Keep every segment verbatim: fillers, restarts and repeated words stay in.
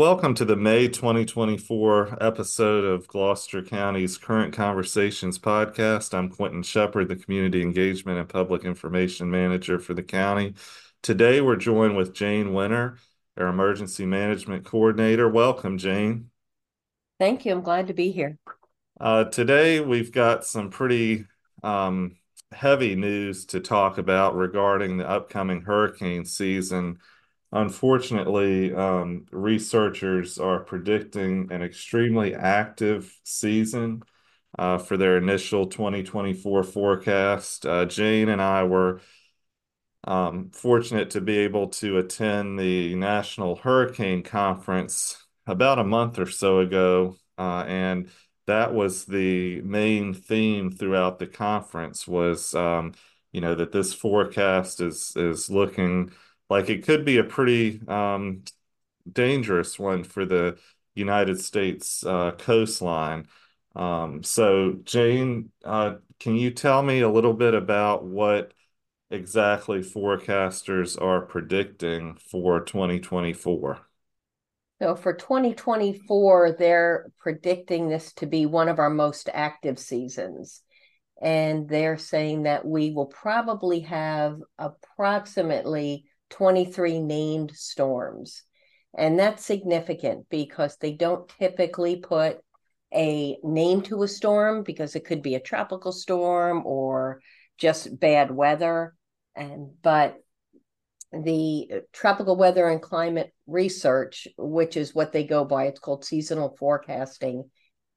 welcome to the May twenty twenty-four episode of Gloucester County's Current Conversations podcast. I'm Quentin Shepard, the Community Engagement and Public Information Manager for the county. Today, we're joined with Jane Winter, our Emergency Management Coordinator. Welcome, Jane. Thank you. I'm glad to be here. Uh, today, we've got some pretty um, heavy news to talk about regarding the upcoming hurricane season. Unfortunately, um, researchers are predicting an extremely active season uh, for their initial twenty twenty-four forecast. Uh, Jane and I were um, fortunate to be able to attend the National Hurricane Conference about a month or so ago, uh, and that was the main theme throughout the conference was, um, you know, that this forecast is is looking like it could be a pretty um, dangerous one for the United States uh, coastline. Um, so, Jane, uh, can you tell me a little bit about what exactly forecasters are predicting for twenty twenty-four? So for twenty twenty-four, they're predicting this to be one of our most active seasons. And they're saying that we will probably have approximately twenty-three named storms. And that's significant because they don't typically put a name to a storm because it could be a tropical storm or just bad weather. And but the Tropical Weather and Climate Research, which is what they go by, it's called seasonal forecasting,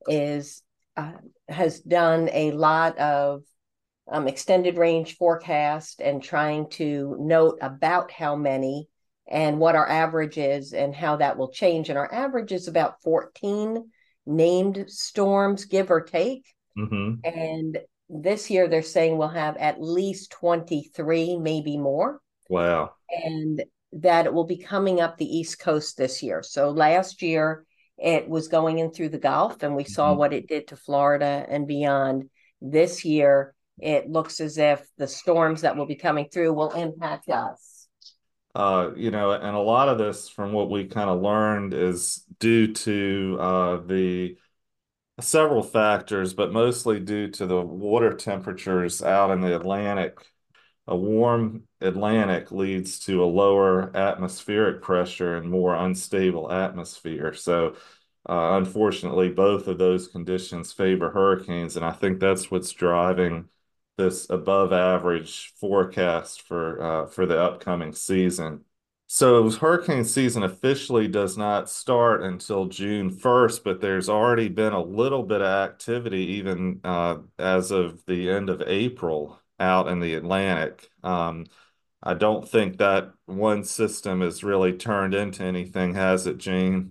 is uh, has done a lot of um, extended range forecast and trying to note about how many and what our average is and how that will change. And our average is about fourteen named storms, give or take. Hmm. And this year they're saying we'll have at least twenty-three, maybe more, Wow. and that it will be coming up the East Coast this year. So last year it was going in through the Gulf, and we saw Mhm. what it did to Florida and beyond. This year, it looks as if the storms that will be coming through will impact us. Uh, you know, and a lot of this, from what we kind of learned, is due to uh, the several factors, but mostly due to the water temperatures out in the Atlantic. A warm Atlantic leads to a lower atmospheric pressure and more unstable atmosphere. So, uh, unfortunately, both of those conditions favor hurricanes, and I think that's what's driving this above average forecast for uh, for the upcoming season. So hurricane season officially does not start until June first, but there's already been a little bit of activity even uh, as of the end of April out in the Atlantic. Um, I don't think that one system has really turned into anything, has it, Jane?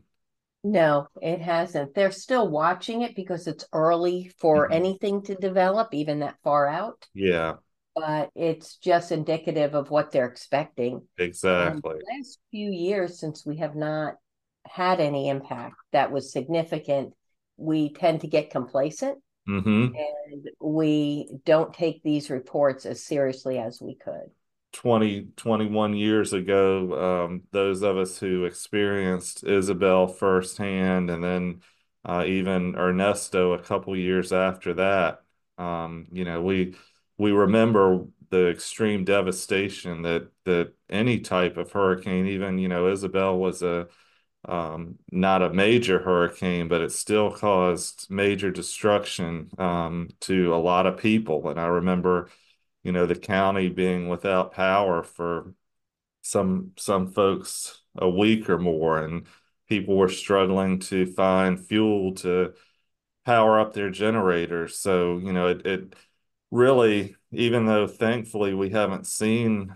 No, it hasn't. They're still watching it because it's early for Mhm. anything to develop, even that far out. Yeah, But it's just indicative of what they're expecting. And exactly. the last few years, since we have not had any impact that was significant, we tend to get complacent Hmm. and we don't take these reports as seriously as we could. Twenty, twenty-one years ago, um, those of us who experienced Isabel firsthand, and then uh, even Ernesto a couple years after that, um, you know, we we remember the extreme devastation that that any type of hurricane, even, you know, Isabel was a um, not a major hurricane, but it still caused major destruction um, to a lot of people. And I remember, you know, the county being without power for some some folks a week or more, and people were struggling to find fuel to power up their generators. So, you know, it, it really, even though thankfully we haven't seen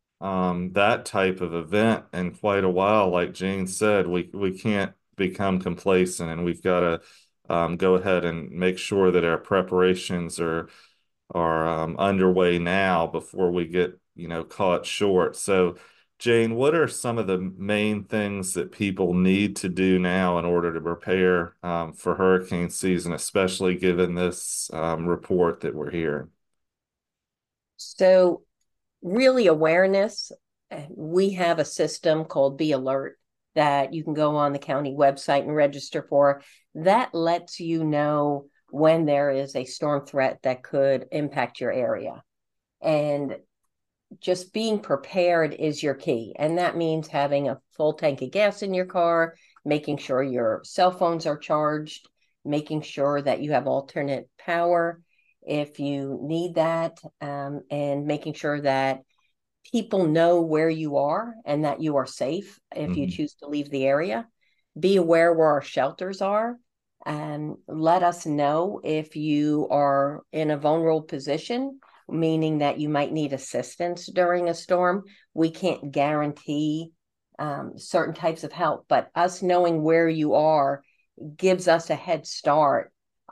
um, that type of event in quite a while, like Jane said, we we can't become complacent, and we've got to um, go ahead and make sure that our preparations are are um, underway now before we get, you know, caught short. So, Jane, what are some of the main things that people need to do now in order to prepare um, for hurricane season, especially given this um, report that we're hearing? So, really, awareness. We have a system called Be Alert, that you can go on the county website and register for. That lets you know when there is a storm threat that could impact your area. And just being prepared is your key. And that means having a full tank of gas in your car, making sure your cell phones are charged, making sure that you have alternate power if you need that, um, and making sure that people know where you are and that you are safe if you Hmm. choose to leave the area. Be aware where our shelters are, and let us know if you are in a vulnerable position, meaning that you might need assistance during a storm. We can't guarantee um, certain types of help, but us knowing where you are gives us a head start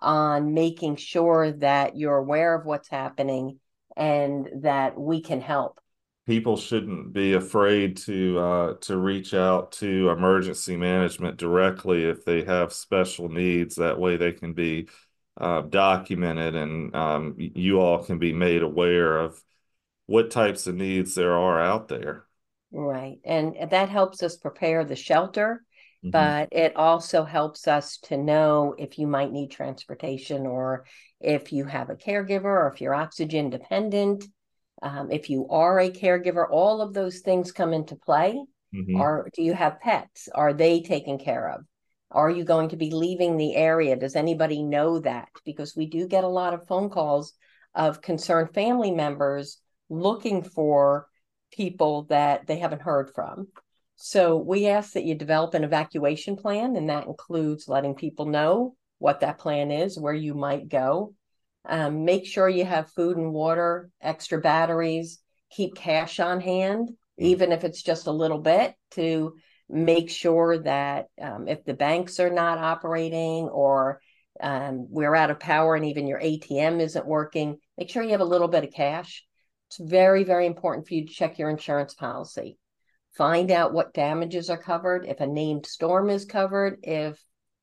on making sure that you're aware of what's happening and that we can help. People shouldn't be afraid to uh, to reach out to emergency management directly if they have special needs. That way, they can be uh, documented, and um, you all can be made aware of what types of needs there are out there. Right. And that helps us prepare the shelter, Hmm. but it also helps us to know if you might need transportation, or if you have a caregiver, or if you're oxygen dependent. Um, if you are a caregiver, all of those things come into play. Hmm. Or do you have pets? Are they taken care of? Are you going to be leaving the area? Does anybody know that? Because we do get a lot of phone calls of concerned family members looking for people that they haven't heard from. So we ask that you develop an evacuation plan, and that includes letting people know what that plan is, where you might go. Um, make sure you have food and water, extra batteries, keep cash on hand, even if it's just a little bit, to make sure that um, if the banks are not operating, or um, we're out of power and even your A T M isn't working, make sure you have a little bit of cash. It's very, very important for you to check your insurance policy. Find out what damages are covered, if a named storm is covered, if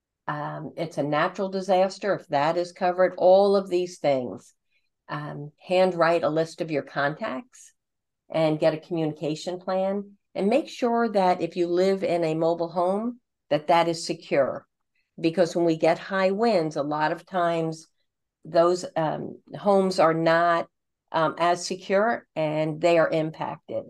um, it's a natural disaster, if that is covered, all of these things. Um, handwrite a list of your contacts and get a communication plan, and make sure that if you live in a mobile home, that that is secure. Because when we get high winds, a lot of times those um, homes are not um, as secure and they are impacted.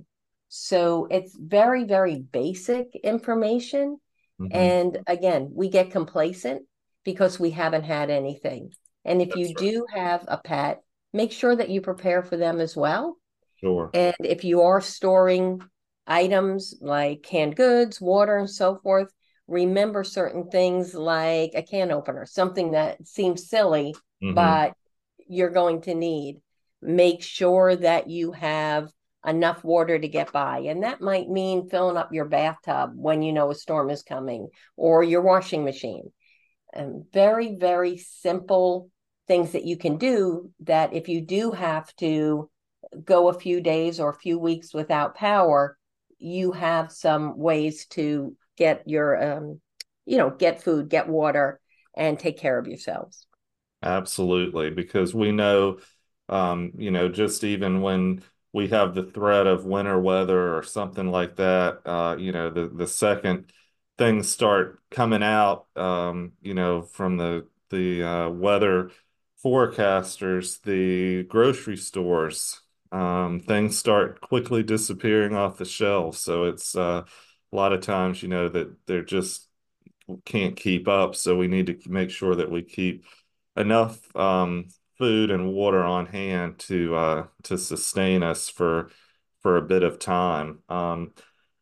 So it's very, very basic information. Hmm. And again, we get complacent because we haven't had anything. And if That's you right. do have a pet, make sure that you prepare for them as well. Sure. And if you are storing items like canned goods, water, and so forth, remember certain things like a can opener, something that seems silly, Hmm. but you're going to need. Make sure that you have enough water to get by. And that might mean filling up your bathtub when you know a storm is coming, or your washing machine. And very, very simple things that you can do, that if you do have to go a few days or a few weeks without power, you have some ways to get your, um, you know, get food, get water, and take care of yourselves. Absolutely, because we know, um, you know, just even when we have the threat of winter weather or something like that, uh, you know, the the second things start coming out, um, you know, from the the uh, weather forecasters, the grocery stores, um, things start quickly disappearing off the shelves. So it's uh, a lot of times, you know, that they're just can't keep up. So we need to make sure that we keep enough um, food and water on hand to uh, to sustain us for for a bit of time. Um,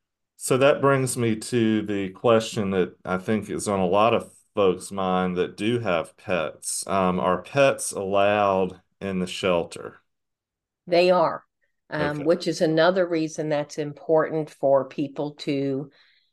so that brings me to the question that I think is on a lot of folks' mind that do have pets. Um, are pets allowed in the shelter? They are, um, Okay. which is another reason that's important for people to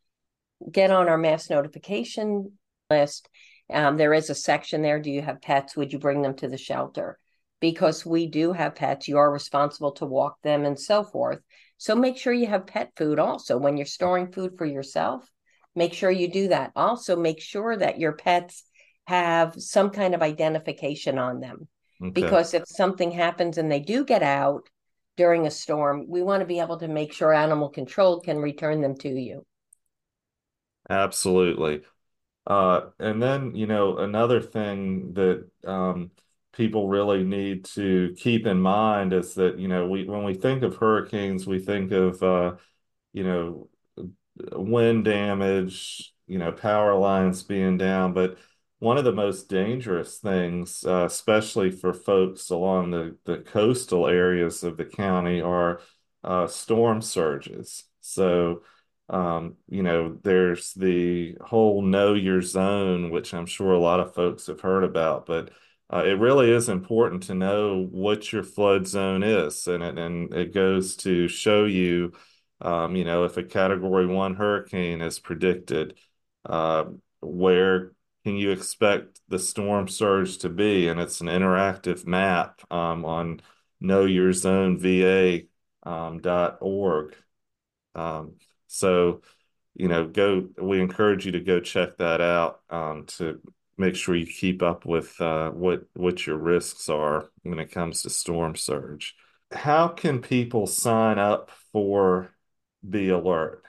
get on our mass notification list. Um, there is a section there. Do you have pets? Would you bring them to the shelter? Because we do have pets. You are responsible to walk them and so forth. So make sure you have pet food also. When you're storing food for yourself, make sure you do that. Also, make sure that your pets have some kind of identification on them. Okay. Because if something happens and they do get out during a storm, we want to be able to make sure animal control can return them to you. Absolutely. Uh, and then, you know, another thing that um, people really need to keep in mind is that, you know, we when we think of hurricanes, we think of uh, you know, wind damage, you know, power lines being down. But one of the most dangerous things, uh, especially for folks along the, the coastal areas of the county, are uh, storm surges. So, um, you know, there's the whole know your zone, which I'm sure a lot of folks have heard about, but uh, it really is important to know what your flood zone is, and it and it goes to show you um, you know, if a category one hurricane is predicted, uh, where can you expect the storm surge to be? And it's an interactive map um, on know your zone V A um, dot org. Um, so, you know, go, we encourage you to go check that out um, to make sure you keep up with uh, what what your risks are when it comes to storm surge. How can people sign up for the alert?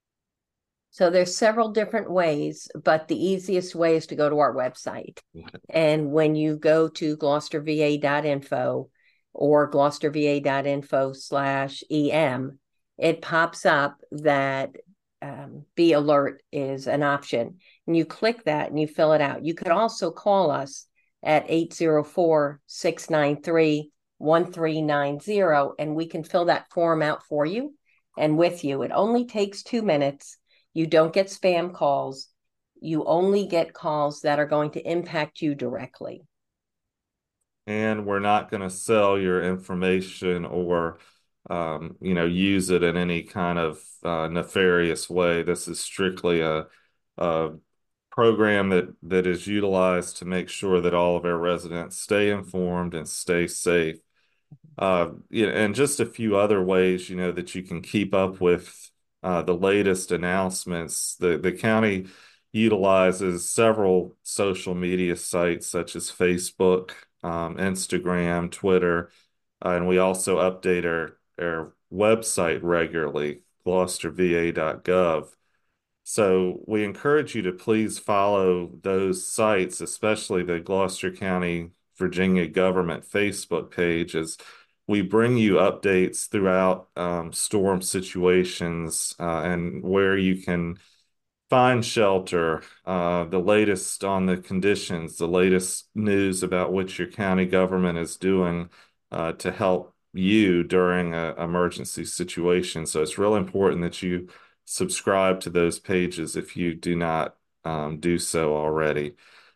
So there's several different ways, but the easiest way is to go to our website. And when you go to gloucester v a dot info or gloucester v a dot info slash em, it pops up that um, Be Alert is an option. And you click that and you fill it out. You could also call us at eight zero four, six nine three, one three nine zero, and we can fill that form out for you and with you. It only takes two minutes. You don't get spam calls. You only get calls that are going to impact you directly. And we're not going to sell your information or, um, you know, use it in any kind of uh, nefarious way. This is strictly a, a program that that is utilized to make sure that all of our residents stay informed and stay safe. Uh, yeah, and just a few other ways, you know, that you can keep up with uh, the latest announcements. The the county utilizes several social media sites such as Facebook, um, Instagram, Twitter, uh, and we also update our our website regularly, gloucester v a dot gov. So we encourage you to please follow those sites, especially the Gloucester County, Virginia government Facebook page, as we bring you updates throughout um, storm situations uh, and where you can find shelter, uh, the latest on the conditions, the latest news about what your county government is doing uh, to help you during an emergency situation. So it's real important that you subscribe to those pages if you do not um, do so already.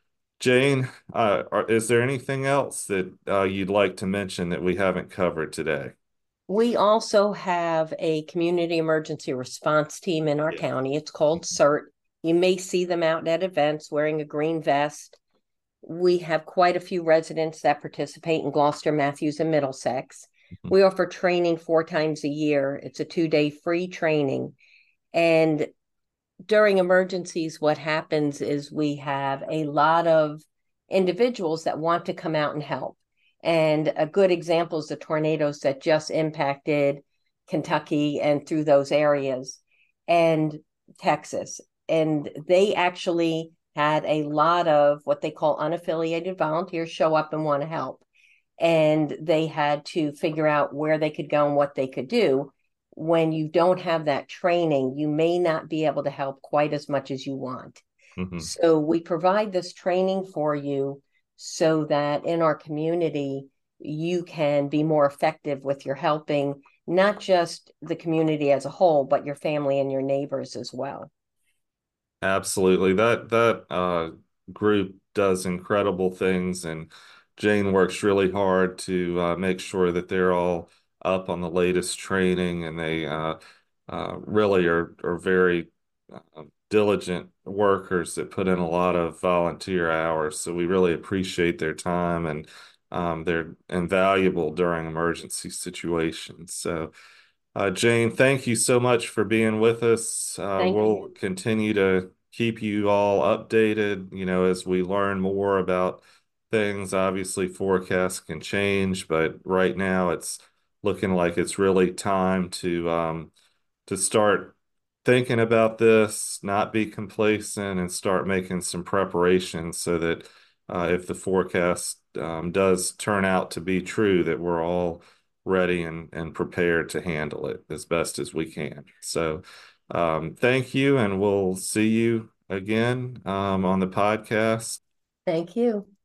Jane, uh, are, is there anything else that uh, you'd like to mention that we haven't covered today? We also have a community emergency response team in our Yeah. county. It's called CERT. You may see them out at events wearing a green vest. We have quite a few residents that participate in Gloucester, Matthews, and Middlesex. We offer training four times a year. It's a two day free training. And during emergencies, what happens is we have a lot of individuals that want to come out and help. And a good example is the tornadoes that just impacted Kentucky and through those areas and Texas. And they actually had a lot of what they call unaffiliated volunteers show up and want to help. And they had to figure out where they could go and what they could do. When you don't have that training, you may not be able to help quite as much as you want. Mhm. So we provide this training for you so that in our community, you can be more effective with your helping, not just the community as a whole, but your family and your neighbors as well. Absolutely. That that uh, group does incredible things, and Jane works really hard to uh, make sure that they're all up on the latest training, and they uh, uh, really are are very uh, diligent workers that put in a lot of volunteer hours. So we really appreciate their time, and um, they're invaluable during emergency situations. So. Uh, Jane, thank you so much for being with us. Uh, Thank we'll you. continue to keep you all updated, you know, as we learn more about things. Obviously, forecasts can change, but right now it's looking like it's really time to um, to start thinking about this, not be complacent, and start making some preparations so that uh, if the forecast um, does turn out to be true, that we're all ready and, and prepared to handle it as best as we can. So, um, thank you, and we'll see you again um, on the podcast. Thank you.